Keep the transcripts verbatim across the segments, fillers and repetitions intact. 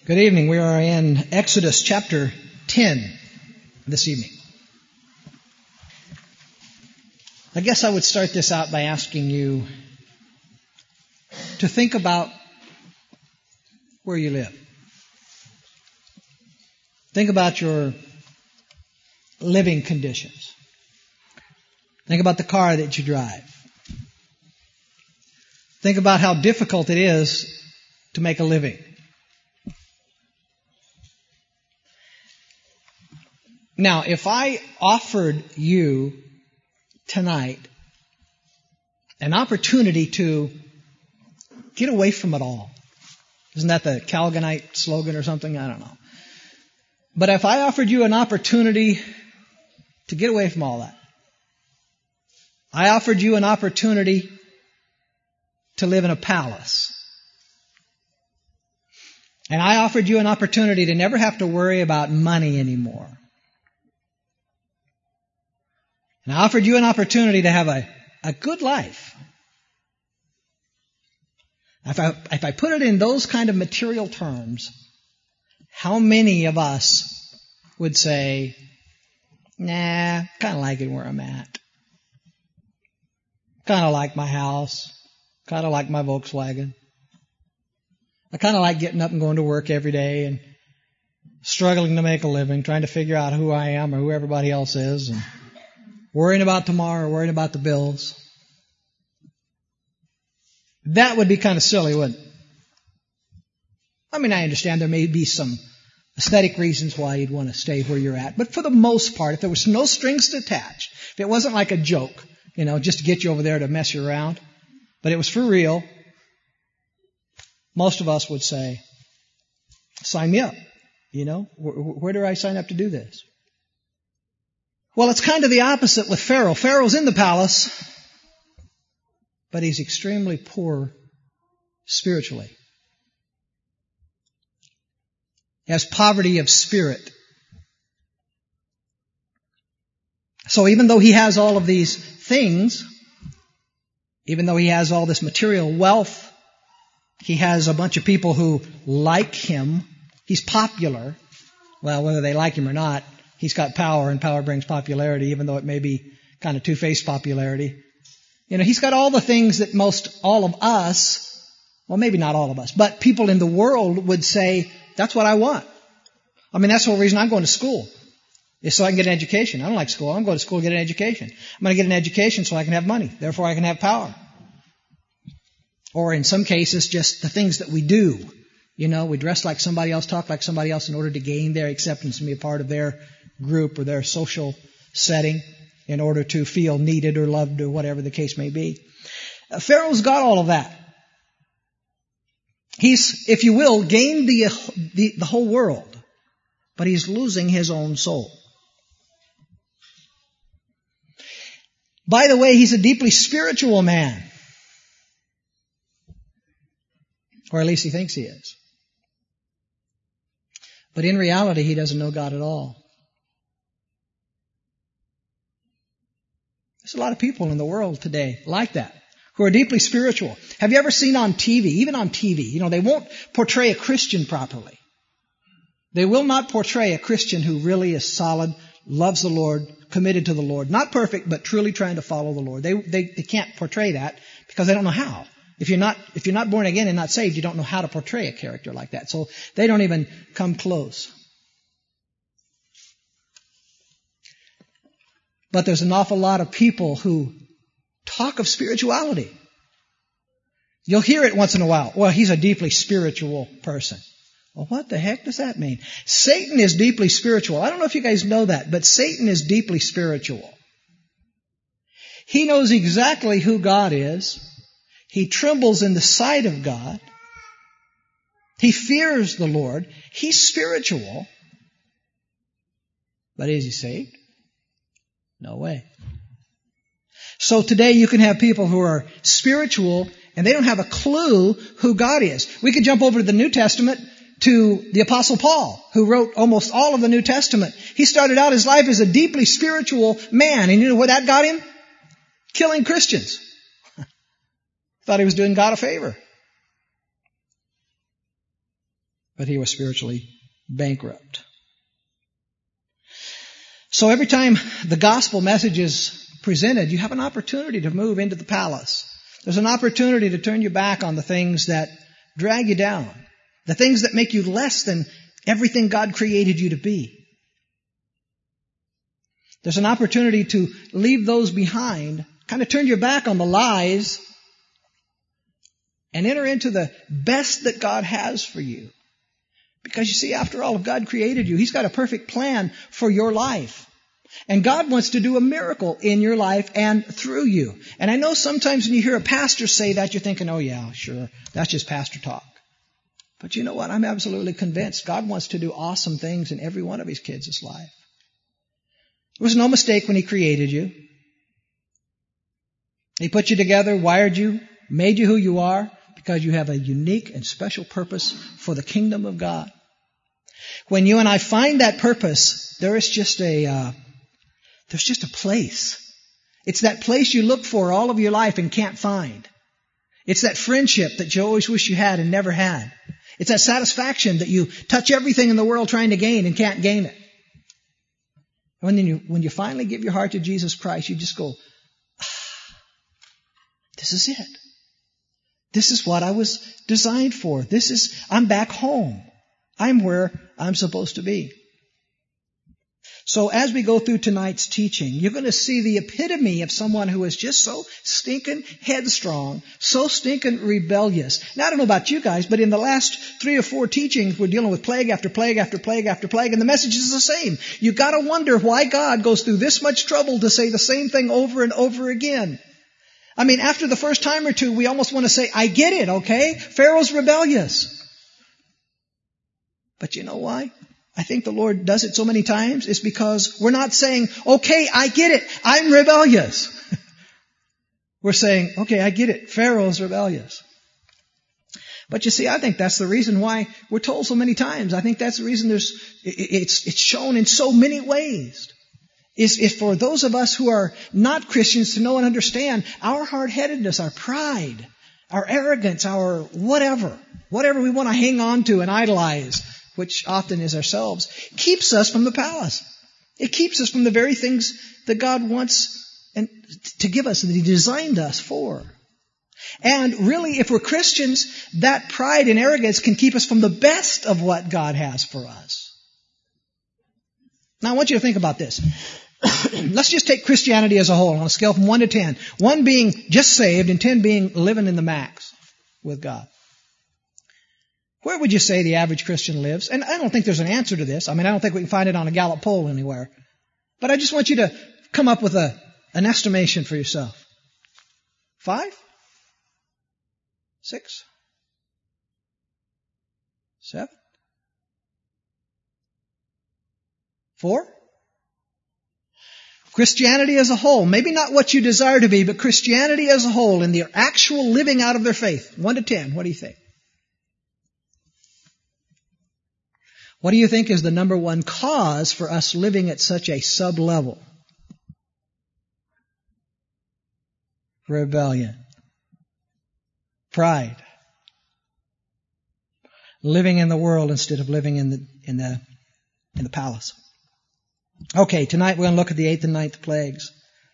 Good evening. We are in Exodus chapter ten this evening. I guess I would start this out by asking you to think about where you live. Think about your living conditions. Think about the car that you drive. Think about how difficult it is to make a living. Now, if I offered you tonight an opportunity to get away from it all, isn't that the Calgonite slogan or something? I don't know. But if I offered you an opportunity to get away from all that, I offered you an opportunity to live in a palace, and I offered you an opportunity to never have to worry about money anymore, and I offered you an opportunity to have a, a good life. If I, if I put it in those kind of material terms, how many of us would say, nah, kind of like it where I'm at. Kind of like my house. Kind of like my Volkswagen. I kind of like getting up and going to work every day and struggling to make a living, trying to figure out who I am or who everybody else is, and worrying about tomorrow, worrying about the bills. That would be kind of silly, wouldn't it? I mean, I understand there may be some aesthetic reasons why you'd want to stay where you're at, but for the most part, if there was no strings to attach, if it wasn't like a joke, you know, just to get you over there to mess you around, but it was for real, most of us would say, sign me up. You know, where, where do I sign up to do this? Well, it's kind of the opposite with Pharaoh. Pharaoh's in the palace, but he's extremely poor spiritually. He has poverty of spirit. So even though he has all of these things, even though he has all this material wealth, he has a bunch of people who like him. He's popular. Well, whether they like him or not, he's got power, and power brings popularity, even though it may be kind of two-faced popularity. You know, he's got all the things that most all of us, well, maybe not all of us, but people in the world would say, that's what I want. I mean, that's the whole reason I'm going to school, is so I can get an education. I don't like school. I'm going to school to get an education. I'm going to get an education so I can have money. Therefore, I can have power. Or in some cases, just the things that we do. You know, we dress like somebody else, talk like somebody else in order to gain their acceptance and be a part of their group or their social setting in order to feel needed or loved or whatever the case may be. Uh, Pharaoh's got all of that. He's, if you will, gained the, the, the whole world, but he's losing his own soul. By the way, he's a deeply spiritual man. Or at least he thinks he is. But in reality, he doesn't know God at all. There's a lot of people in the world today like that, who are deeply spiritual. Have you ever seen on T V, even on T V, you know, they won't portray a Christian properly. They will not portray a Christian who really is solid, loves the Lord, committed to the Lord. Not perfect, but truly trying to follow the Lord. They, they, they can't portray that because they don't know how. If you're not, if you're not born again and not saved, you don't know how to portray a character like that. So they don't even come close. But there's an awful lot of people who talk of spirituality. You'll hear it once in a while. Well, he's a deeply spiritual person. Well, what the heck does that mean? Satan is deeply spiritual. I don't know if you guys know that, but Satan is deeply spiritual. He knows exactly who God is. He trembles in the sight of God. He fears the Lord. He's spiritual. But is he saved? No way. So today you can have people who are spiritual and they don't have a clue who God is. We could jump over to the New Testament to the Apostle Paul, who wrote almost all of the New Testament. He started out his life as a deeply spiritual man. And you know what that got him? Killing Christians. Thought he was doing God a favor. but he was spiritually bankrupt. So every time the gospel message is presented, you have an opportunity to move into the palace. There's an opportunity to turn your back on the things that drag you down, the things that make you less than everything God created you to be. There's an opportunity to leave those behind, kind of turn your back on the lies, and enter into the best that God has for you. Because you see, after all, if God created you, He's got a perfect plan for your life. And God wants to do a miracle in your life and through you. And I know sometimes when you hear a pastor say that, you're thinking, oh yeah, sure, that's just pastor talk. But you know what? I'm absolutely convinced God wants to do awesome things in every one of His kids' life. There was no mistake when He created you. He put you together, wired you, made you who you are, because you have a unique and special purpose for the kingdom of God. When you and I find that purpose, there is just a, uh, there's just a place. It's that place you look for all of your life and can't find. It's that friendship that you always wish you had and never had. It's that satisfaction that you touch everything in the world trying to gain and can't gain it. And when you, when you finally give your heart to Jesus Christ, you just go, ah, this is it. This is what I was designed for. This is, I'm back home. I'm where I'm supposed to be. So as we go through tonight's teaching, you're going to see the epitome of someone who is just so stinking headstrong, so stinking rebellious. Now, I don't know about you guys, but in the last three or four teachings, we're dealing with plague after plague after plague after plague, and the message is the same. You've got to wonder why God goes through this much trouble to say the same thing over and over again. I mean, after the first time or two, we almost want to say, I get it, okay? Pharaoh's rebellious. But you know why? I think the Lord does it so many times. It's because we're not saying, okay, I get it. I'm rebellious. We're saying, okay, I get it. Pharaoh's rebellious. But you see, I think that's the reason why we're told so many times. I think that's the reason there's, it's, it's shown in so many ways. Is, is for those of us who are not Christians to know and understand our hard-headedness, our pride, our arrogance, our whatever, whatever we want to hang on to and idolize, which often is ourselves, keeps us from the palace. It keeps us from the very things that God wants and to give us and that He designed us for. And really, if we're Christians, that pride and arrogance can keep us from the best of what God has for us. Now, I want you to think about this. Let's just take Christianity as a whole on a scale from one to ten. One being just saved and ten being living in the max with God. Where would you say the average Christian lives? And I don't think there's an answer to this. I mean, I don't think we can find it on a Gallup poll anywhere. But I just want you to come up with a, an estimation for yourself. Five? Six? Seven? Four? Christianity as a whole, maybe not what you desire to be, but Christianity as a whole in the actual living out of their faith. One to ten, what do you think? What do you think is the number one cause for us living at such a sub-level? Rebellion. Pride. Living in the world instead of living in the, in the, in the palace. Okay, tonight we're going to look at the eighth and ninth plagues.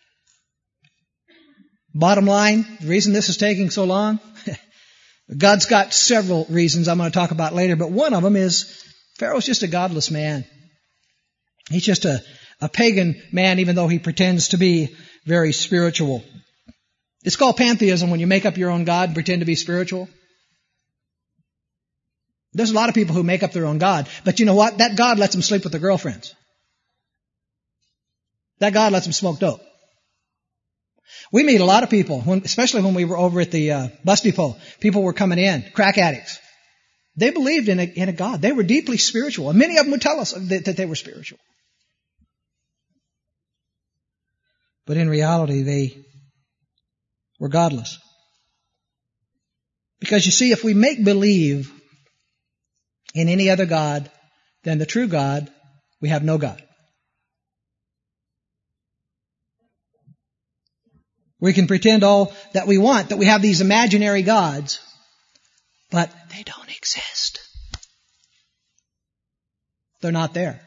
Bottom line, the reason this is taking so long, God's got several reasons I'm going to talk about later, but one of them is Pharaoh's just a godless man. He's just a, a pagan man, even though he pretends to be very spiritual. It's called pantheism when you make up your own God and pretend to be spiritual. There's a lot of people who make up their own God, but you know what? That God lets them sleep with their girlfriends. That God lets them smoke dope. We meet a lot of people, when, especially when we were over at the uh, bus depot. People were coming in, crack addicts. They believed in a, in a God. They were deeply spiritual. And many of them would tell us that, that they were spiritual. But in reality, they were godless. Because you see, if we make believe in any other God than the true God, we have no God. We can pretend all that we want, that we have these imaginary gods, but they don't exist. They're not there.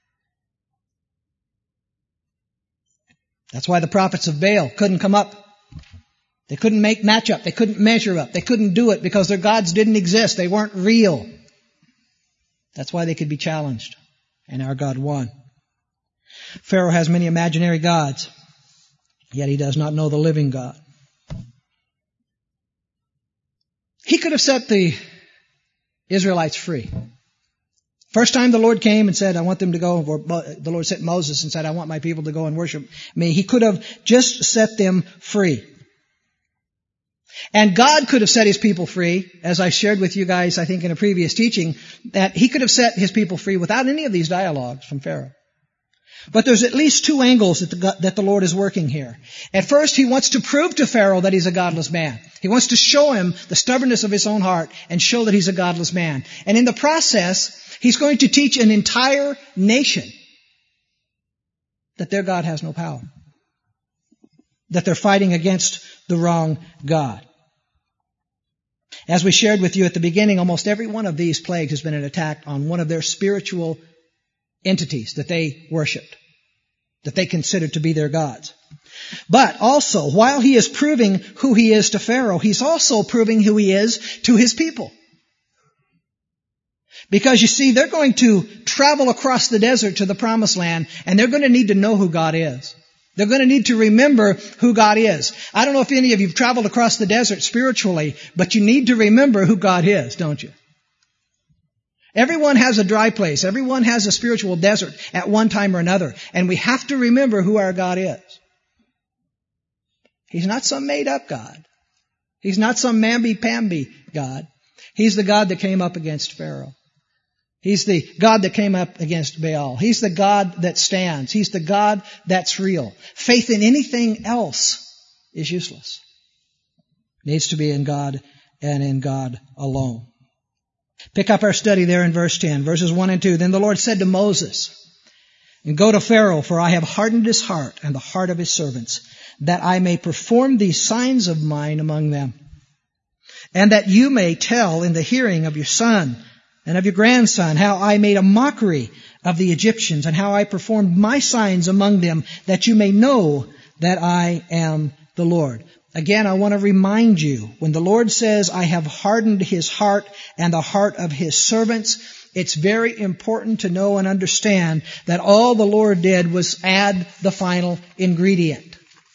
That's why the prophets of Baal couldn't come up. They couldn't make match up. They couldn't measure up. They couldn't do it because their gods didn't exist. They weren't real. That's why they could be challenged. And our God won. Pharaoh has many imaginary gods, yet he does not know the living God. He could have set the Israelites free. First time the Lord came and said, I want them to go, or the Lord sent Moses and said, I want my people to go and worship me. He could have just set them free. And God could have set His people free, as I shared with you guys, I think in a previous teaching, that He could have set His people free without any of these dialogues from Pharaoh. But there's at least two angles that the, that the Lord is working here. At first, He wants to prove to Pharaoh that he's a godless man. He wants to show him the stubbornness of his own heart and show that he's a godless man. And in the process, He's going to teach an entire nation that their God has no power. That they're fighting against the wrong God. As we shared with you at the beginning, almost every one of these plagues has been an attack on one of their spiritual entities that they worshipped, that they considered to be their gods. But also, while He is proving who He is to Pharaoh, He's also proving who He is to His people. Because you see, they're going to travel across the desert to the promised land, and they're going to need to know who God is. They're going to need to remember who God is. I don't know if any of you have traveled across the desert spiritually, but you need to remember who God is, don't you? Everyone has a dry place. Everyone has a spiritual desert at one time or another. And we have to remember who our God is. He's not some made-up God. He's not some mamby-pamby God. He's the God that came up against Pharaoh. He's the God that came up against Baal. He's the God that stands. He's the God that's real. Faith in anything else is useless. It needs to be in God and in God alone. Pick up our study there in verse ten, verses one and two. Then the Lord said to Moses, and go to Pharaoh, for I have hardened his heart and the heart of his servants, that I may perform these signs of mine among them, and that you may tell in the hearing of your son and of your grandson how I made a mockery of the Egyptians and how I performed my signs among them, that you may know that I am the Lord. Again, I want to remind you, when the Lord says, I have hardened his heart and the heart of his servants, it's very important to know and understand that all the Lord did was add the final ingredient.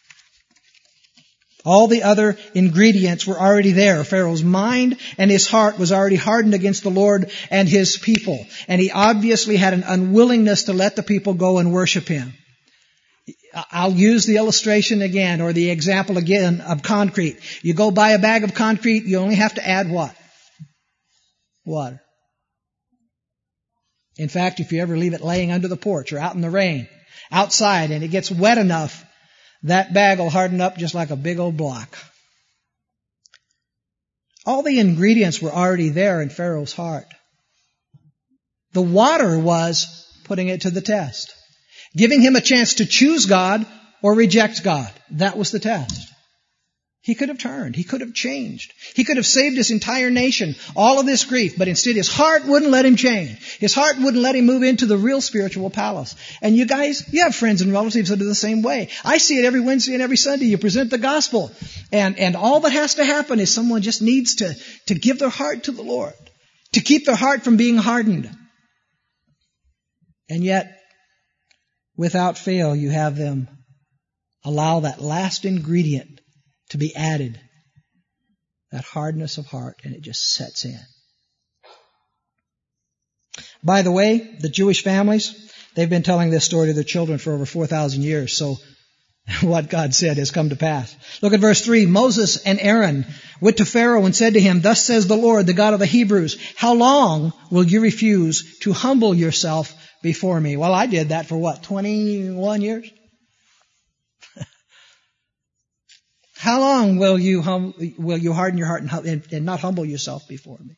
All the other ingredients were already there. Pharaoh's mind and his heart was already hardened against the Lord and his people. And he obviously had an unwillingness to let the people go and worship him. I'll use the illustration again, or the example again of concrete. You go buy a bag of concrete, you only have to add what? Water. In fact, if you ever leave it laying under the porch or out in the rain, outside, and it gets wet enough, that bag will harden up just like a big old block. All the ingredients were already there in Pharaoh's heart. The water was putting it to the test. Giving him a chance to choose God or reject God. That was the test. He could have turned. He could have changed. He could have saved his entire nation, all of this grief, but instead his heart wouldn't let him change. His heart wouldn't let him move into the real spiritual palace. And you guys, you have friends and relatives that are the same way. I see it every Wednesday and every Sunday. You present the gospel. And, and all that has to happen is someone just needs to, to give their heart to the Lord, to keep their heart from being hardened. And yet, without fail, you have them allow that last ingredient to be added, that hardness of heart, and it just sets in. By the way, the Jewish families, they've been telling this story to their children for over four thousand years, so what God said has come to pass. Look at verse three. Moses and Aaron went to Pharaoh and said to him, Thus says the Lord, the God of the Hebrews, how long will you refuse to humble yourself before me? Well, I did that for what, twenty-one years? How long will you hum, will you harden your heart and, and not humble yourself before me?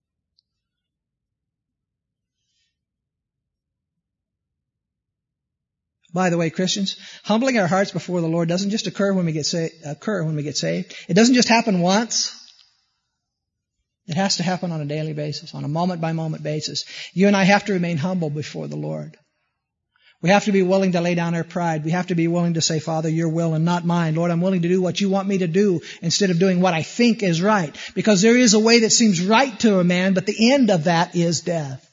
By the way, Christians, humbling our hearts before the Lord doesn't just occur when we get sa- occur when we get saved. It doesn't just happen once. It has to happen on a daily basis, on a moment-by-moment basis. You and I have to remain humble before the Lord. We have to be willing to lay down our pride. We have to be willing to say, Father, your will and not mine. Lord, I'm willing to do what you want me to do instead of doing what I think is right. Because there is a way that seems right to a man, but the end of that is death.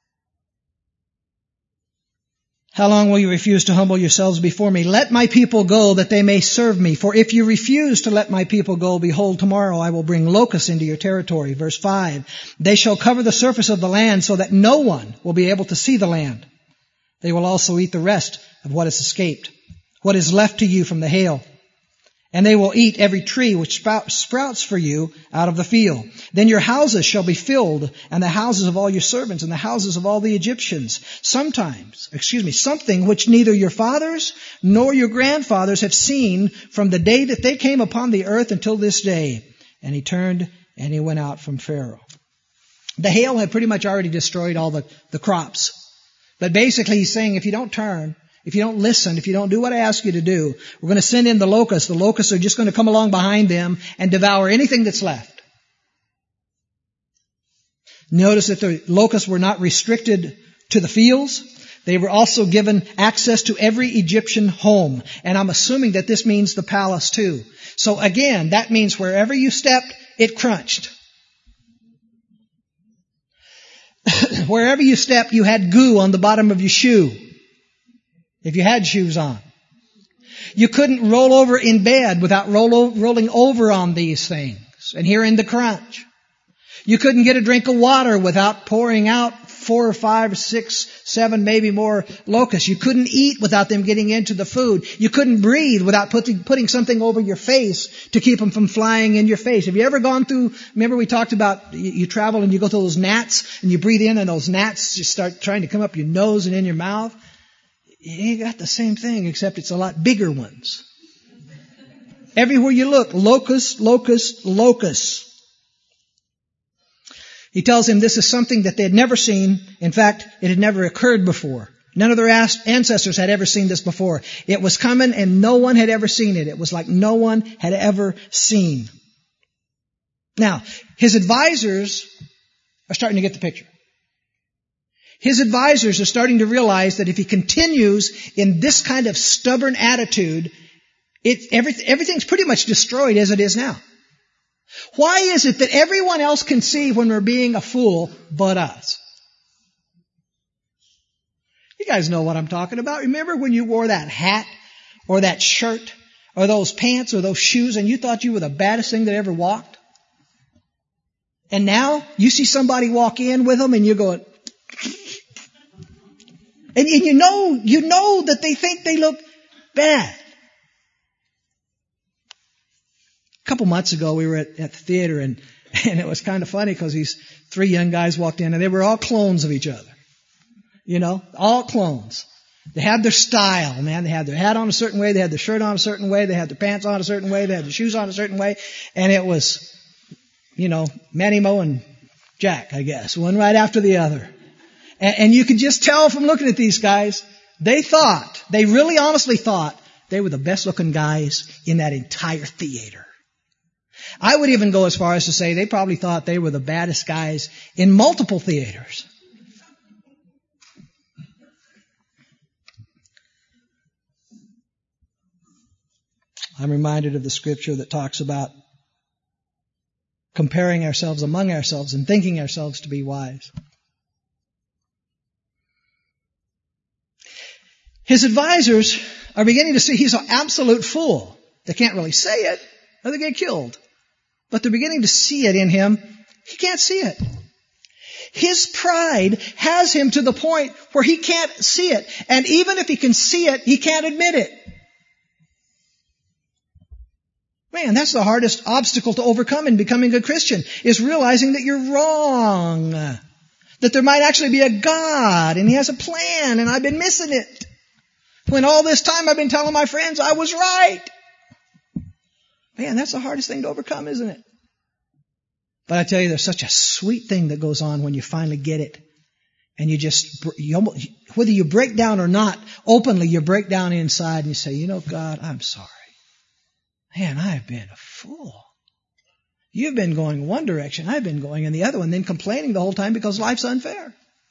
How long will you refuse to humble yourselves before me? Let my people go that they may serve me. For if you refuse to let my people go, behold, tomorrow I will bring locusts into your territory. Verse five, they shall cover the surface of the land so that no one will be able to see the land. They will also eat the rest of what has escaped, what is left to you from the hail. And they will eat every tree which sprouts for you out of the field. Then your houses shall be filled, and the houses of all your servants, and the houses of all the Egyptians. Sometimes, excuse me, something which neither your fathers nor your grandfathers have seen from the day that they came upon the earth until this day. And he turned and he went out from Pharaoh. The hail had pretty much already destroyed all the, the crops. But basically he's saying, if you don't turn, if you don't listen, if you don't do what I ask you to do, we're going to send in the locusts. The locusts are just going to come along behind them and devour anything that's left. Notice that the locusts were not restricted to the fields. They were also given access to every Egyptian home. And I'm assuming that this means the palace too. So again, that means wherever you stepped, it crunched. Wherever you stepped, you had goo on the bottom of your shoe. If you had shoes on. You couldn't roll over in bed without roll, rolling over on these things and hearing the crunch. You couldn't get a drink of water without pouring out four or five or six, seven, maybe more locusts. You couldn't eat without them getting into the food. You couldn't breathe without putting, putting something over your face to keep them from flying in your face. Have you ever gone through, remember we talked about you, you travel and you go through those gnats and you breathe in and those gnats just start trying to come up your nose and in your mouth? You got the same thing, except it's a lot bigger ones. Everywhere you look, locusts, locusts, locusts. He tells him this is something that they had never seen. In fact, it had never occurred before. None of their ancestors had ever seen this before. It was coming and no one had ever seen it. It was like no one had ever seen. Now, his advisors are starting to get the picture. His advisors are starting to realize that if he continues in this kind of stubborn attitude, it, every, everything's pretty much destroyed as it is now. Why is it that everyone else can see when we're being a fool but us? You guys know what I'm talking about. Remember when you wore that hat or that shirt or those pants or those shoes and you thought you were the baddest thing that ever walked? And now you see somebody walk in with them and you're going... And you know, you know that they think they look bad. A couple months ago, we were at, at the theater, and, and it was kind of funny because these three young guys walked in, and they were all clones of each other. You know, all clones. They had their style, man. They had their hat on a certain way, they had their shirt on a certain way, they had their pants on a certain way, they had their shoes on a certain way, and it was, you know, Manny Moe and Jack, I guess, one right after the other. And, and you could just tell from looking at these guys, they thought, they really honestly thought they were the best looking guys in that entire theater. I would even go as far as to say they probably thought they were the baddest guys in multiple theaters. I'm reminded of the scripture that talks about comparing ourselves among ourselves and thinking ourselves to be wise. His advisors are beginning to see he's an absolute fool. They can't really say it, or they get killed. But they're beginning to see it in him. He can't see it. His pride has him to the point where he can't see it. And even if he can see it, he can't admit it. Man, that's the hardest obstacle to overcome in becoming a Christian, is realizing that you're wrong. That there might actually be a God, and He has a plan, and I've been missing it. When all this time I've been telling my friends I was right. Man, that's the hardest thing to overcome, isn't it? But I tell you, there's such a sweet thing that goes on when you finally get it. And you just, you almost, whether you break down or not, openly you break down inside and you say, you know, God, I'm sorry. Man, I have been a fool. You've been going one direction, I've been going in the other one, then complaining the whole time because life's unfair.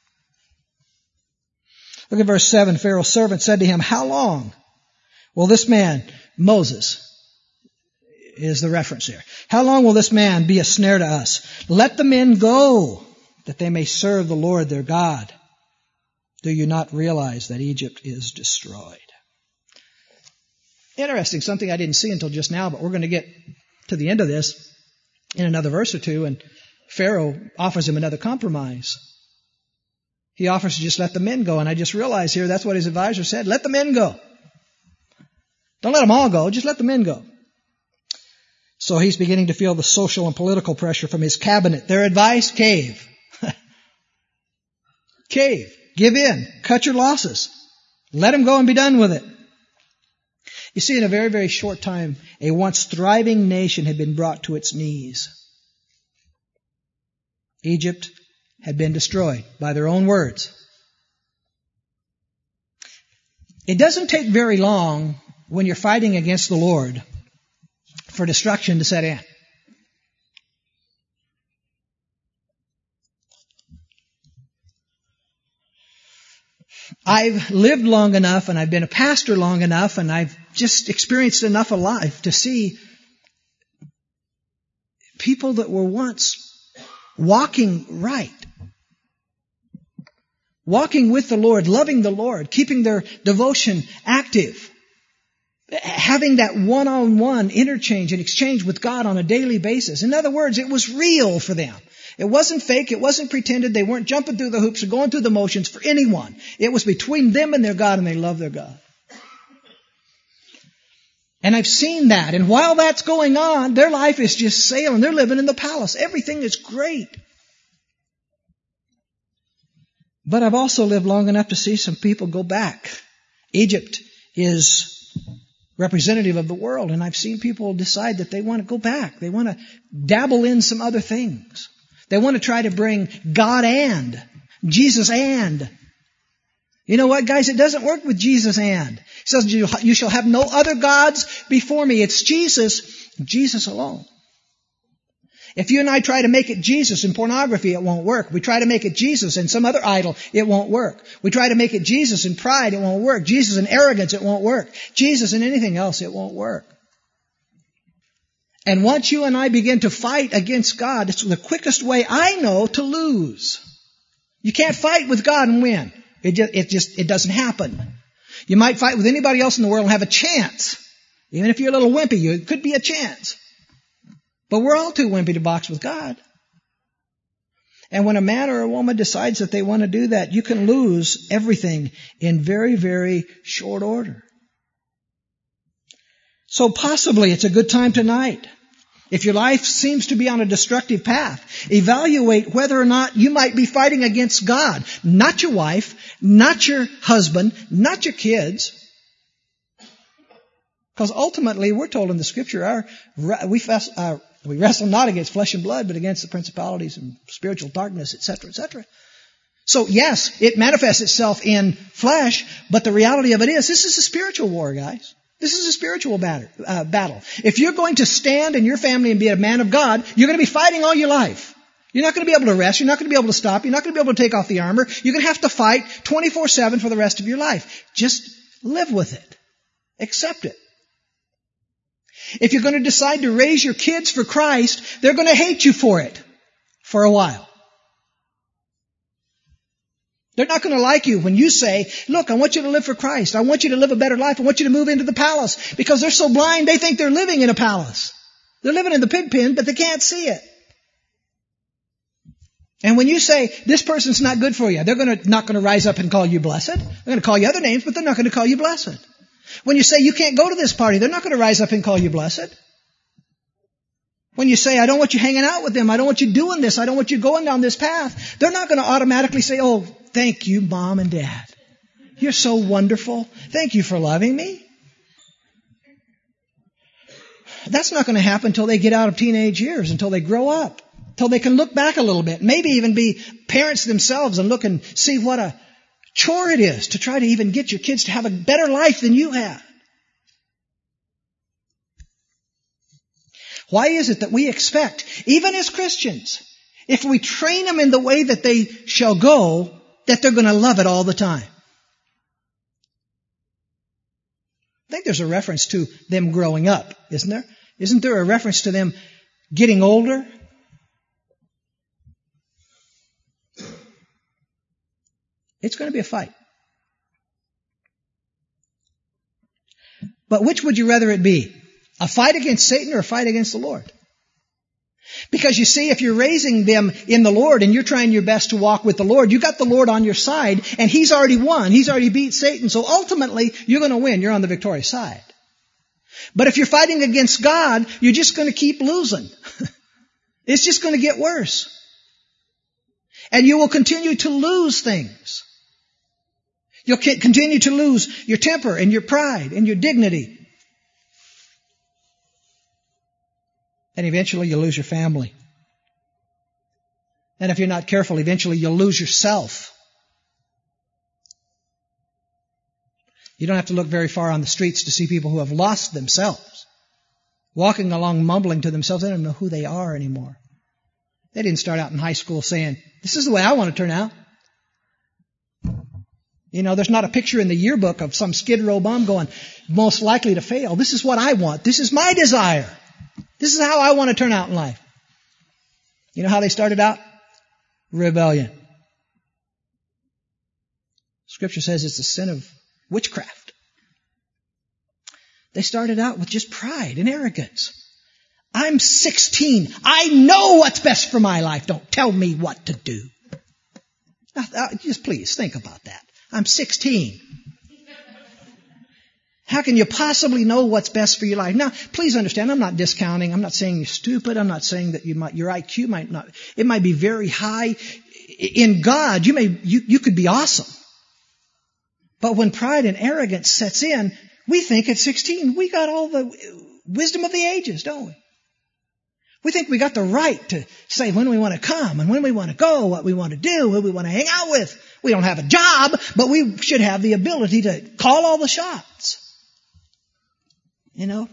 Look at verse seven. Pharaoh's servant said to him, how long will this man, Moses is the reference here, how long will this man be a snare to us? Let the men go, that they may serve the Lord their God. Do you not realize that Egypt is destroyed? Interesting, something I didn't see until just now, but we're going to get to the end of this in another verse or two, and Pharaoh offers him another compromise. He offers to just let the men go, and I just realized here that's what his advisor said. Let the men go. Don't let them all go, just let the men go. So he's beginning to feel the social and political pressure from his cabinet. Their advice, cave. Cave. Give in. Cut your losses. Let them go and be done with it. You see, in a very, very short time, a once thriving nation had been brought to its knees. Egypt had been destroyed by their own words. It doesn't take very long when you're fighting against the Lord for destruction to set in. I've lived long enough and I've been a pastor long enough and I've just experienced enough of life to see people that were once walking right, walking with the Lord, loving the Lord, keeping their devotion active, having that one-on-one interchange and exchange with God on a daily basis. In other words, it was real for them. It wasn't fake. It wasn't pretended. They weren't jumping through the hoops or going through the motions for anyone. It was between them and their God, and they love their God. And I've seen that. And while that's going on, their life is just sailing. They're living in the palace. Everything is great. But I've also lived long enough to see some people go back. Egypt is representative of the world, and I've seen people decide that they want to go back. They want to dabble in some other things. They want to try to bring God and, Jesus and. You know what, guys? It doesn't work with Jesus and. It says, you shall have no other gods before me. It's Jesus, Jesus alone. If you and I try to make it Jesus in pornography, it won't work. We try to make it Jesus in some other idol, it won't work. We try to make it Jesus in pride, it won't work. Jesus in arrogance, it won't work. Jesus in anything else, it won't work. And once you and I begin to fight against God, it's the quickest way I know to lose. You can't fight with God and win. It just, it just, it doesn't happen. You might fight with anybody else in the world and have a chance. Even if you're a little wimpy, you, it could be a chance. But we're all too wimpy to box with God. And when a man or a woman decides that they want to do that, you can lose everything in very, very short order. So possibly it's a good time tonight. If your life seems to be on a destructive path, evaluate whether or not you might be fighting against God. Not your wife, not your husband, not your kids. Because ultimately, we're told in the Scripture, our, we, our, we wrestle not against flesh and blood, but against the principalities and spiritual darkness, et cetera, et cetera. So yes, it manifests itself in flesh, but the reality of it is, this is a spiritual war, guys. This is a spiritual batter, uh, battle. If you're going to stand in your family and be a man of God, you're going to be fighting all your life. You're not going to be able to rest. You're not going to be able to stop. You're not going to be able to take off the armor. You're going to have to fight twenty-four seven for the rest of your life. Just live with it. Accept it. If you're going to decide to raise your kids for Christ, they're going to hate you for it for a while. They're not going to like you when you say, look, I want you to live for Christ. I want you to live a better life. I want you to move into the palace. Because they're so blind, they think they're living in a palace. They're living in the pig pen, but they can't see it. And when you say, this person's not good for you, they're going to, not going to rise up and call you blessed. They're going to call you other names, but they're not going to call you blessed. When you say, you can't go to this party, they're not going to rise up and call you blessed. When you say, I don't want you hanging out with them, I don't want you doing this, I don't want you going down this path, they're not going to automatically say, oh, thank you, Mom and Dad. You're so wonderful. Thank you for loving me. That's not going to happen until they get out of teenage years, until they grow up, until they can look back a little bit, maybe even be parents themselves and look and see what a chore it is to try to even get your kids to have a better life than you have. Why is it that we expect, even as Christians, if we train them in the way that they shall go, that they're going to love it all the time? I think there's a reference to them growing up, isn't there? Isn't there a reference to them getting older? It's going to be a fight. But which would you rather it be? A fight against Satan or a fight against the Lord? Because you see, if you're raising them in the Lord and you're trying your best to walk with the Lord, you got the Lord on your side and He's already won. He's already beat Satan. So ultimately, you're going to win. You're on the victorious side. But if you're fighting against God, you're just going to keep losing. It's just going to get worse. And you will continue to lose things. You'll continue to lose your temper and your pride and your dignity. And eventually you'll lose your family. And if you're not careful, eventually you'll lose yourself. You don't have to look very far on the streets to see people who have lost themselves, walking along mumbling to themselves. They don't know who they are anymore. They didn't start out in high school saying, this is the way I want to turn out. You know, there's not a picture in the yearbook of some Skid Row bum going, most likely to fail. This is what I want. This is my desire. This is how I want to turn out in life. You know how they started out? Rebellion. Scripture says it's a sin of witchcraft. They started out with just pride and arrogance. I'm sixteen. I know what's best for my life. Don't tell me what to do. Now, just please think about that. I'm sixteen. How can you possibly know what's best for your life? Now, please understand, I'm not discounting. I'm not saying you're stupid. I'm not saying that you might, your I Q might not, it might be very high. In God, you may, you, you could be awesome. But when pride and arrogance sets in, we think at sixteen, we got all the wisdom of the ages, don't we? We think we got the right to say when we want to come and when we want to go, what we want to do, who we want to hang out with. We don't have a job, but we should have the ability to call all the shots. You know?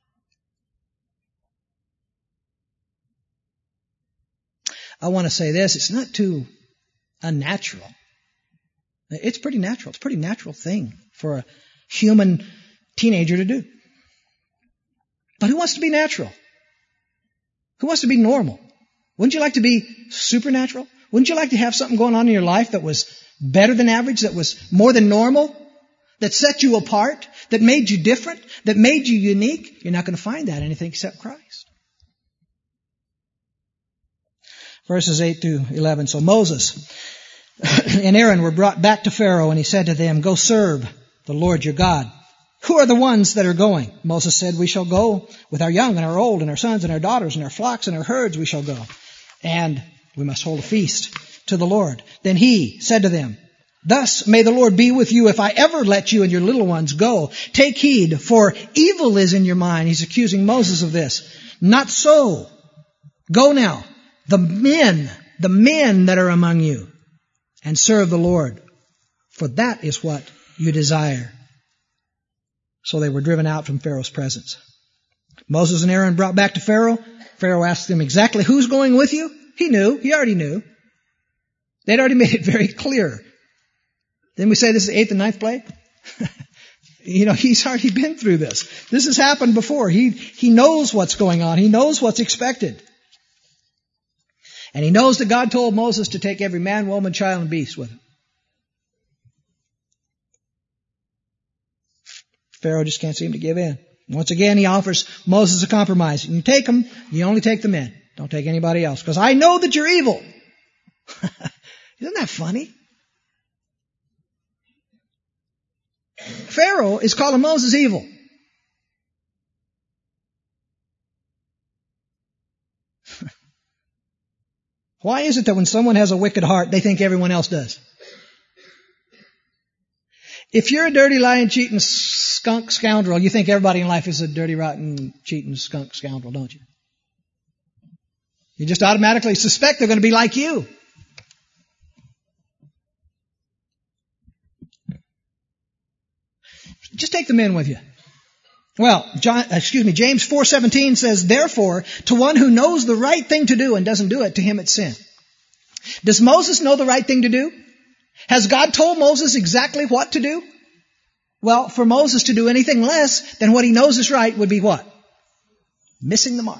I want to say this, it's not too unnatural. It's pretty natural. It's a pretty natural thing for a human teenager to do. But who wants to be natural? Who wants to be normal? Wouldn't you like to be supernatural? Wouldn't you like to have something going on in your life that was better than average, that was more than normal, that set you apart, that made you different, that made you unique? You're not going to find that in anything except Christ. Verses eight to eleven. So Moses and Aaron were brought back to Pharaoh, and he said to them, go serve the Lord your God. Who are the ones that are going? Moses said, we shall go with our young and our old and our sons and our daughters and our flocks and our herds we shall go. And we must hold a feast to the Lord. Then he said to them, thus may the Lord be with you if I ever let you and your little ones go. Take heed, for evil is in your mind. He's accusing Moses of this. Not so. Go now, the men, the men that are among you, and serve the Lord, for that is what you desire. So they were driven out from Pharaoh's presence. Moses and Aaron brought back to Pharaoh. Pharaoh asked them exactly who's going with you. He knew. He already knew. They'd already made it very clear. Then we say this is the eighth and ninth plague. You know, he's already been through this. This has happened before. He, he knows what's going on. He knows what's expected. And he knows that God told Moses to take every man, woman, child, and beast with him. Pharaoh just can't seem to give in. Once again, he offers Moses a compromise. You take them, you only take the men. Don't take anybody else, because I know that you're evil. Isn't that funny? Pharaoh is calling Moses evil. Why is it that when someone has a wicked heart, they think everyone else does? If you're a dirty, lying, cheating, skunk scoundrel, you think everybody in life is a dirty, rotten, cheating, skunk scoundrel, don't you? You just automatically suspect they're going to be like you. Just take the men with you. Well, John, excuse me, James four seventeen says, therefore, to one who knows the right thing to do and doesn't do it, to him it's sin. Does Moses know the right thing to do? Has God told Moses exactly what to do? Well, for Moses to do anything less than what he knows is right would be what? Missing the mark.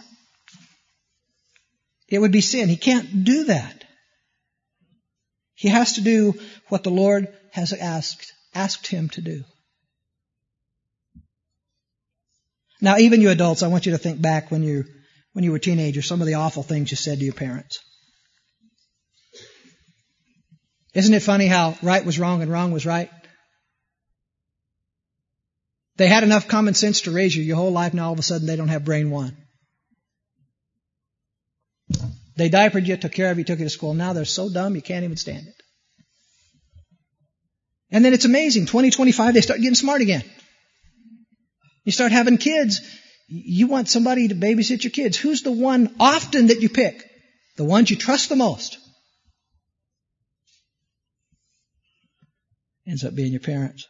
It would be sin. He can't do that. He has to do what the Lord has asked, asked him to do. Now, even you adults, I want you to think back when you when you were teenagers, some of the awful things you said to your parents. Isn't it funny how right was wrong and wrong was right? They had enough common sense to raise you your whole life. Now all of a sudden they don't have brain one. They diapered you, took care of you, took you to school. Now they're so dumb you can't even stand it. And then it's amazing. twenty, twenty-five, they start getting smart again. You start having kids. You want somebody to babysit your kids. Who's the one often that you pick? The ones you trust the most. Ends up being your parents.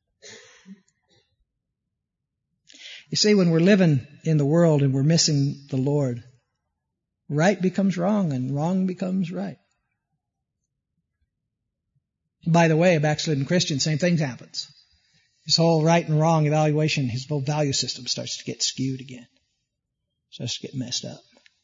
You see, when we're living in the world and we're missing the Lord, right becomes wrong and wrong becomes right. By the way, a backslidden Christian, same thing happens. His whole right and wrong evaluation, his whole value system starts to get skewed again. Starts to get messed up.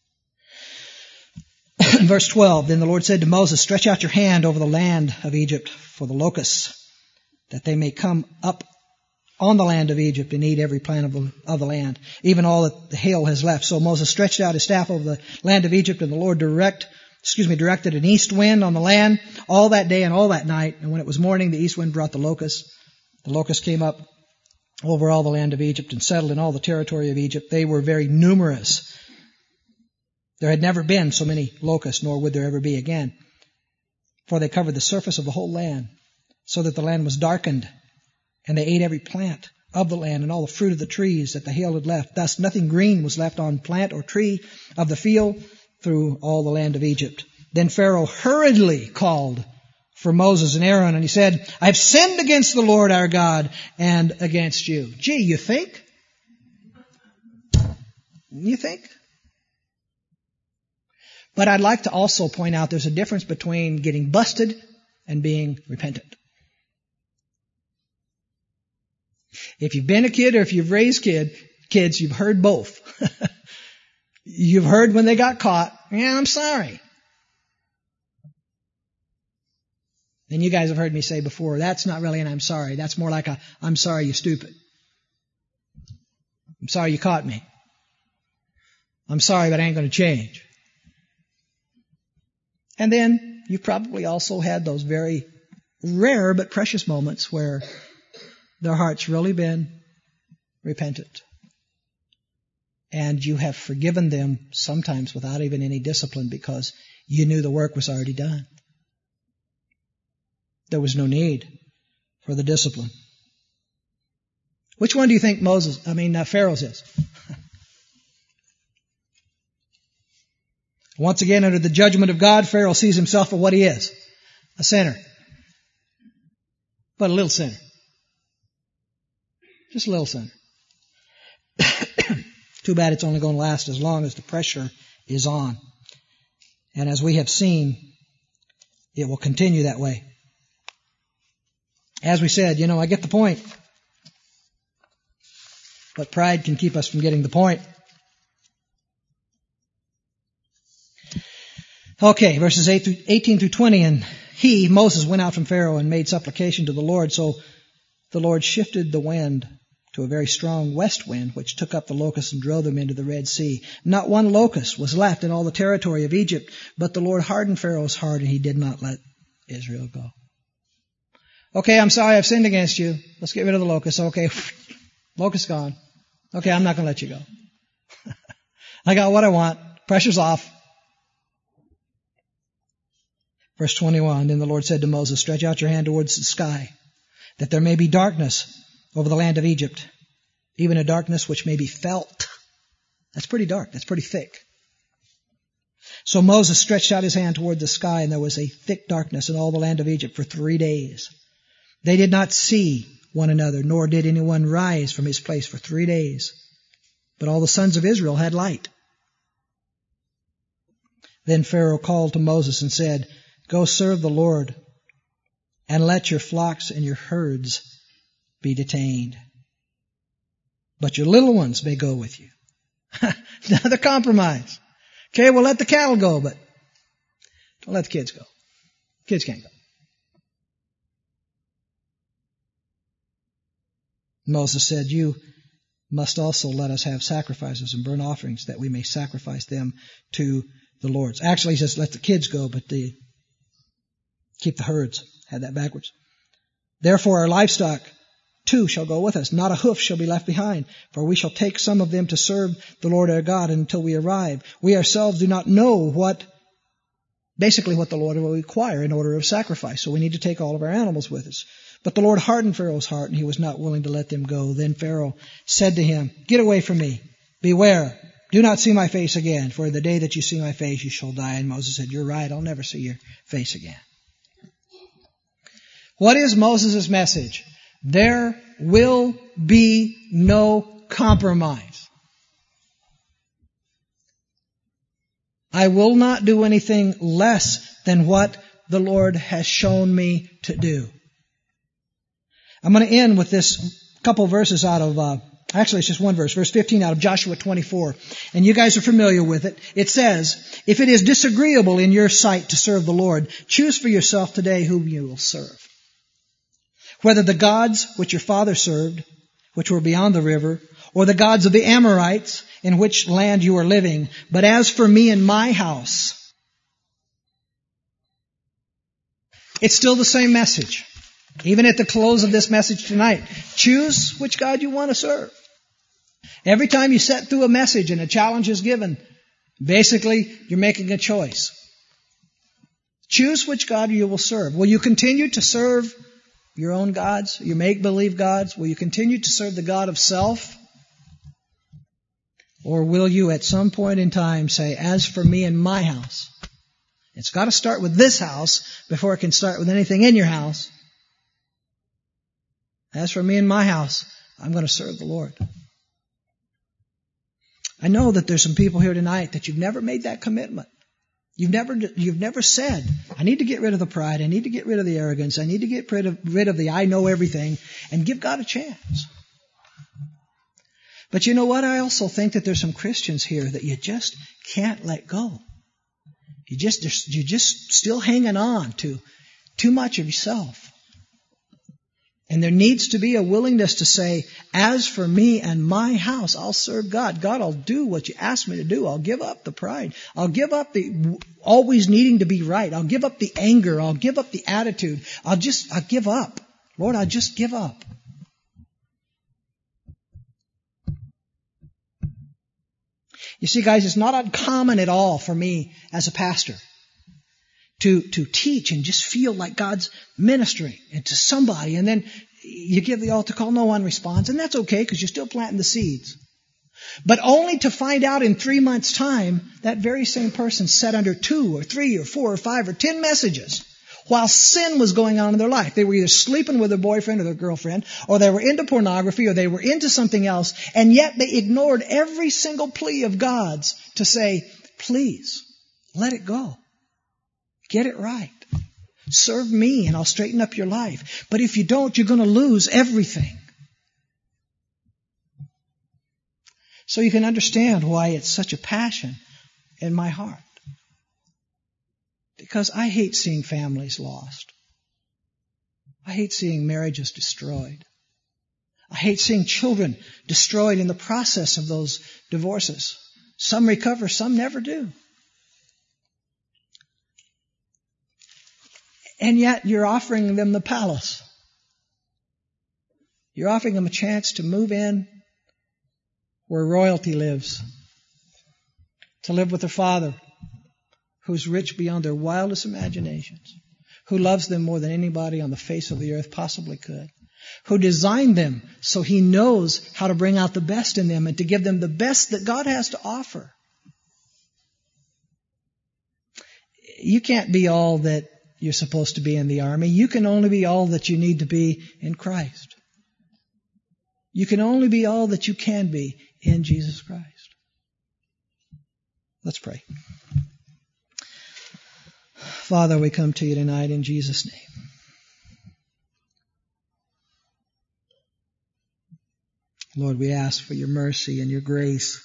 Verse twelve, then the Lord said to Moses, stretch out your hand over the land of Egypt for the locusts, that they may come up on the land of Egypt and eat every plant of the, of the land, even all that the hail has left. So Moses stretched out his staff over the land of Egypt, and the Lord direct, excuse me, directed an east wind on the land all that day and all that night. And when it was morning, the east wind brought the locusts. The locusts came up over all the land of Egypt and settled in all the territory of Egypt. They were very numerous. There had never been so many locusts, nor would there ever be again. For they covered the surface of the whole land, so that the land was darkened. And they ate every plant of the land and all the fruit of the trees that the hail had left. Thus nothing green was left on plant or tree of the field through all the land of Egypt. Then Pharaoh hurriedly called for Moses and Aaron, and he said, I have sinned against the Lord our God and against you. Gee, you think? You think? But I'd like to also point out there's a difference between getting busted and being repentant. If you've been a kid or if you've raised kid, kids, you've heard both. You've heard when they got caught, yeah, I'm sorry. And you guys have heard me say before, that's not really an I'm sorry. That's more like a I'm sorry you stupid. I'm sorry you caught me. I'm sorry, but I ain't going to change. And then you've probably also had those very rare but precious moments where their heart's really been repentant. And you have forgiven them sometimes without even any discipline because you knew the work was already done. There was no need for the discipline. Which one do you think Moses, I mean, uh, Pharaoh's is? Once again, under the judgment of God, Pharaoh sees himself for what he is. A sinner. But a little sinner. Just a little sinner. Too bad it's only going to last as long as the pressure is on. And as we have seen, it will continue that way. As we said, you know, I get the point. But pride can keep us from getting the point. Okay, verses eighteen through twenty. And he, Moses, went out from Pharaoh and made supplication to the Lord. So the Lord shifted the wind to a very strong west wind, which took up the locusts and drove them into the Red Sea. Not one locust was left in all the territory of Egypt, but the Lord hardened Pharaoh's heart, and he did not let Israel go. Okay, I'm sorry, I've sinned against you. Let's get rid of the locusts. Okay, locust gone. Okay, I'm not going to let you go. I got what I want. Pressure's off. Verse twenty-one, then the Lord said to Moses, stretch out your hand towards the sky, that there may be darkness over the land of Egypt, even a darkness which may be felt. That's pretty dark. That's pretty thick. So Moses stretched out his hand toward the sky, and there was a thick darkness in all the land of Egypt for three days. They did not see one another, nor did anyone rise from his place for three days. But all the sons of Israel had light. Then Pharaoh called to Moses and said, Go serve the Lord, and let your flocks and your herds be detained. But your little ones may go with you. Another compromise. Okay, we'll let the cattle go, but don't let the kids go. Kids can't go. Moses said, You must also let us have sacrifices and burnt offerings, that we may sacrifice them to the Lord. Actually, he says, let the kids go, but the keep the herds. Had that backwards. Therefore our livestock too shall go with us. Not a hoof shall be left behind, for we shall take some of them to serve the Lord our God until we arrive. We ourselves do not know what, basically what the Lord will require in order of sacrifice. So we need to take all of our animals with us. But the Lord hardened Pharaoh's heart, and he was not willing to let them go. Then Pharaoh said to him, Get away from me. Beware. Do not see my face again, for the day that you see my face, you shall die. And Moses said, You're right. I'll never see your face again. What is Moses' message? There will be no compromise. I will not do anything less than what the Lord has shown me to do. I'm going to end with this couple verses out of, uh, actually it's just one verse, verse fifteen out of Joshua twenty-four. And you guys are familiar with it. It says, If it is disagreeable in your sight to serve the Lord, choose for yourself today whom you will serve. Whether the gods which your father served, which were beyond the river, or the gods of the Amorites, in which land you are living. But as for me and my house, it's still the same message. Even at the close of this message tonight, choose which God you want to serve. Every time you set through a message and a challenge is given, basically you're making a choice. Choose which God you will serve. Will you continue to serve your own gods, your make-believe gods? Will you continue to serve the God of self? Or will you at some point in time say, as for me and my house, it's got to start with this house before it can start with anything in your house. As for me and my house, I'm going to serve the Lord. I know that there's some people here tonight that you've never made that commitment. You've never, you've never said, I need to get rid of the pride. I need to get rid of the arrogance. I need to get rid of, rid of the I know everything and give God a chance. But you know what? I also think that there's some Christians here that you just can't let go. You just, you're just still hanging on to too much of yourself. And there needs to be a willingness to say, as for me and my house, I'll serve God. God, I'll do what you ask me to do. I'll give up the pride. I'll give up the always needing to be right. I'll give up the anger. I'll give up the attitude. I'll just, I'll give up. Lord, I'll just give up. You see, guys, it's not uncommon at all for me as a pastor to, to teach and just feel like God's ministering to somebody. And then you give the altar call, no one responds. And that's okay because you're still planting the seeds. But only to find out in three months' time, that very same person sat under two or three or four or five or ten messages while sin was going on in their life. They were either sleeping with their boyfriend or their girlfriend, or they were into pornography, or they were into something else, and yet they ignored every single plea of God's to say, please, let it go. Get it right. Serve me and I'll straighten up your life. But if you don't, you're going to lose everything. So you can understand why it's such a passion in my heart. Because I hate seeing families lost. I hate seeing marriages destroyed. I hate seeing children destroyed in the process of those divorces. Some recover, some never do. And yet you're offering them the palace. You're offering them a chance to move in where royalty lives. To live with their father, who's rich beyond their wildest imaginations. Who loves them more than anybody on the face of the earth possibly could. Who designed them so he knows how to bring out the best in them and to give them the best that God has to offer. You can't be all that you're supposed to be in the army. You can only be all that you need to be in Christ. You can only be all that you can be in Jesus Christ. Let's pray. Father, we come to you tonight in Jesus' name. Lord, we ask for your mercy and your grace.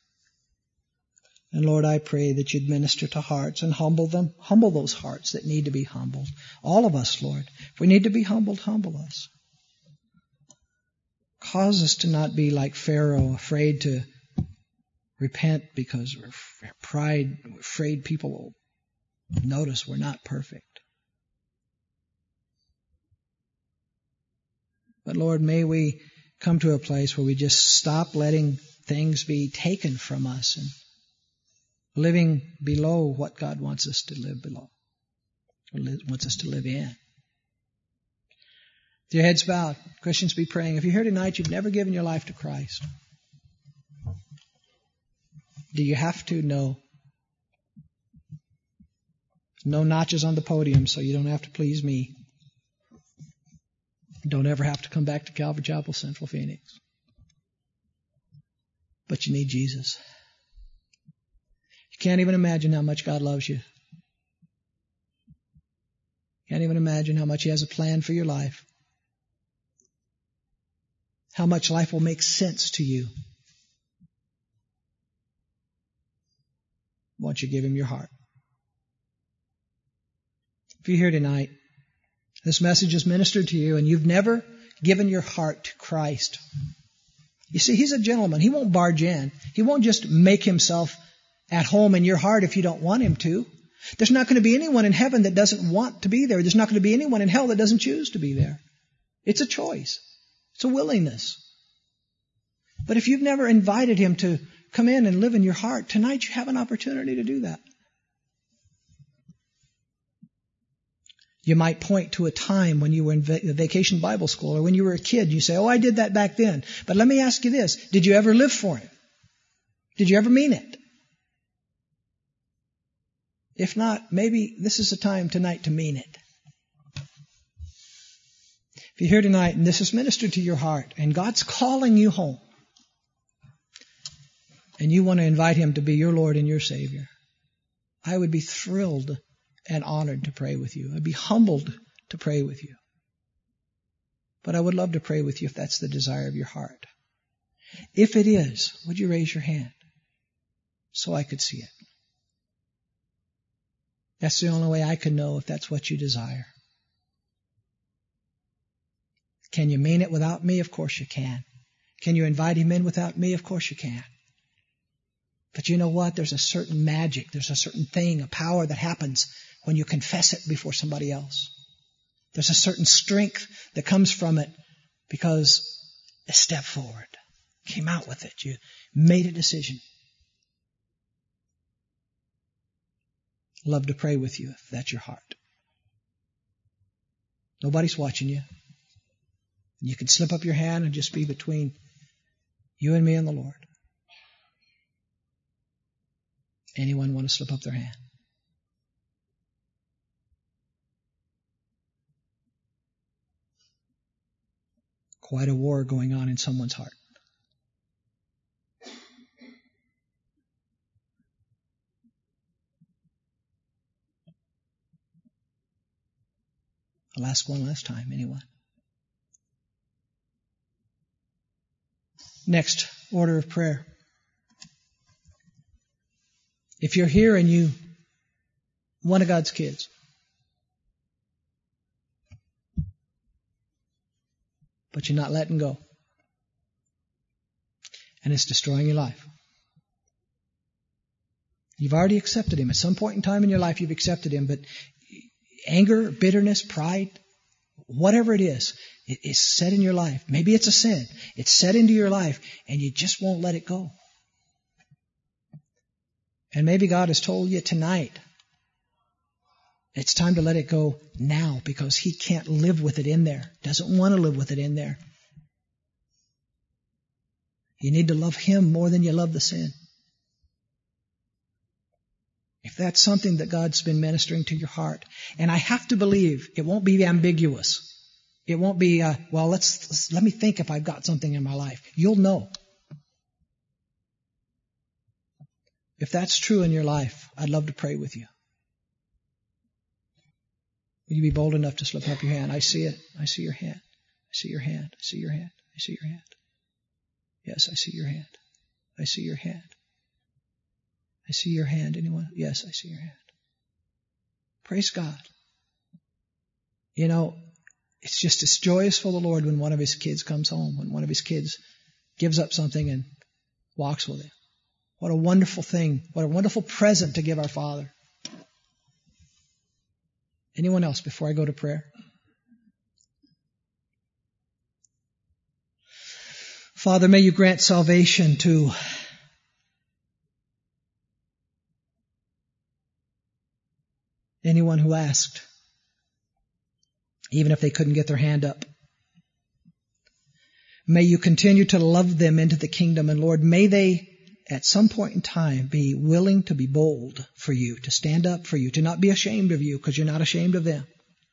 And Lord, I pray that you'd minister to hearts and humble them. Humble those hearts that need to be humbled. All of us, Lord. If we need to be humbled, humble us. Cause us to not be like Pharaoh, afraid to repent because we're pride, we're afraid people will notice we're not perfect. But Lord, may we come to a place where we just stop letting things be taken from us and living below what God wants us to live below, or wants us to live in. With your heads bowed, Christians, be praying. If you're here tonight, you've never given your life to Christ. Do you have to? No. No notches on the podium, so you don't have to please me. Don't ever have to come back to Calvary Chapel, Central Phoenix. But you need Jesus. You can't even imagine how much God loves you. Can't even imagine how much He has a plan for your life. How much life will make sense to you once you give Him your heart. If you're here tonight, this message is ministered to you and you've never given your heart to Christ. You see, He's a gentleman. He won't barge in. He won't just make Himself at home in your heart if you don't want Him to. There's not going to be anyone in heaven that doesn't want to be there. There's not going to be anyone in hell that doesn't choose to be there. It's a choice. It's a willingness. But if you've never invited Him to come in and live in your heart, tonight you have an opportunity to do that. You might point to a time when you were in vacation Bible school or when you were a kid. You say, oh, I did that back then. But let me ask you this. Did you ever live for Him? Did you ever mean it? If not, maybe this is the time tonight to mean it. If you're here tonight and this is ministered to your heart and God's calling you home and you want to invite Him to be your Lord and your Savior, I would be thrilled and honored to pray with you. I'd be humbled to pray with you. But I would love to pray with you if that's the desire of your heart. If it is, would you raise your hand so I could see it? That's the only way I can know if that's what you desire. Can you mean it without me? Of course you can. Can you invite Him in without me? Of course you can. But you know what? There's a certain magic, there's a certain thing, a power that happens when you confess it before somebody else. There's a certain strength that comes from it because a step forward, came out with it. You made a decision. Love to pray with you if that's your heart. Nobody's watching you. You can slip up your hand and just be between you and me and the Lord. Anyone want to slip up their hand? Quite a war going on in someone's heart. I'll ask one last time. Anyone? Next order of prayer. If you're here and you, one of God's kids, but you're not letting go, and it's destroying your life. You've already accepted Him. At some point in time in your life, you've accepted Him, but anger, bitterness, pride, whatever it is, it is set in your life. Maybe it's a sin. It's set into your life, and you just won't let it go. And maybe God has told you tonight, it's time to let it go now because He can't live with it in there. Doesn't want to live with it in there. You need to love Him more than you love the sin. If that's something that God's been ministering to your heart, and I have to believe it won't be ambiguous. It won't be, uh, well, let's, let's let me think if I've got something in my life. You'll know. If that's true in your life, I'd love to pray with you. Will you be bold enough to slip up your hand? I see it. I see your hand. I see your hand. I see your hand. I see your hand. Yes, I see your hand. I see your hand. I see your hand. Anyone? Yes, I see your hand. Praise God. You know, it's just as joyous for the Lord when one of His kids comes home, when one of His kids gives up something and walks with Him. What a wonderful thing. What a wonderful present to give our Father. Anyone else before I go to prayer? Father, may you grant salvation to anyone who asked, even if they couldn't get their hand up. May you continue to love them into the kingdom, and Lord, may they at some point in time be willing to be bold for you, to stand up for you, to not be ashamed of you because you're not ashamed of them,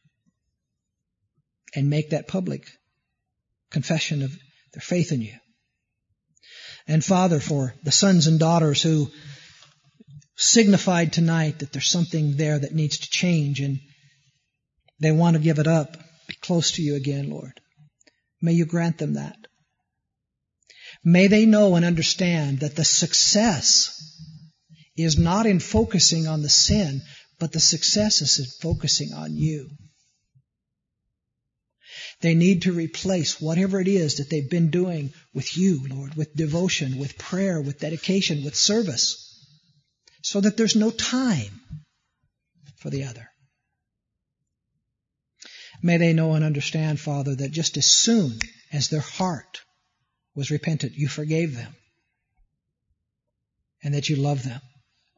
and make that public confession of their faith in you. And Father, for the sons and daughters who signified tonight that there's something there that needs to change and they want to give it up, be close to you again, Lord. May you grant them that. May they know and understand that the success is not in focusing on the sin, but the success is in focusing on you. They need to replace whatever it is that they've been doing with you, Lord, with devotion, with prayer, with dedication, with service, so that there's no time for the other. May they know and understand, Father, that just as soon as their heart was repentant, you forgave them, and that you love them.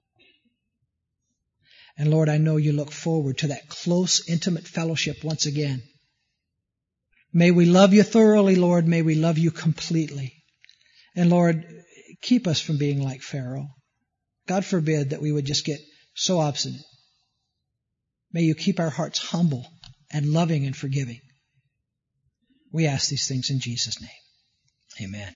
And Lord, I know you look forward to that close, intimate fellowship once again. May we love you thoroughly, Lord. May we love you completely. And Lord, keep us from being like Pharaoh. God forbid that we would just get so obstinate. May you keep our hearts humble and loving and forgiving. We ask these things in Jesus' name. Amen.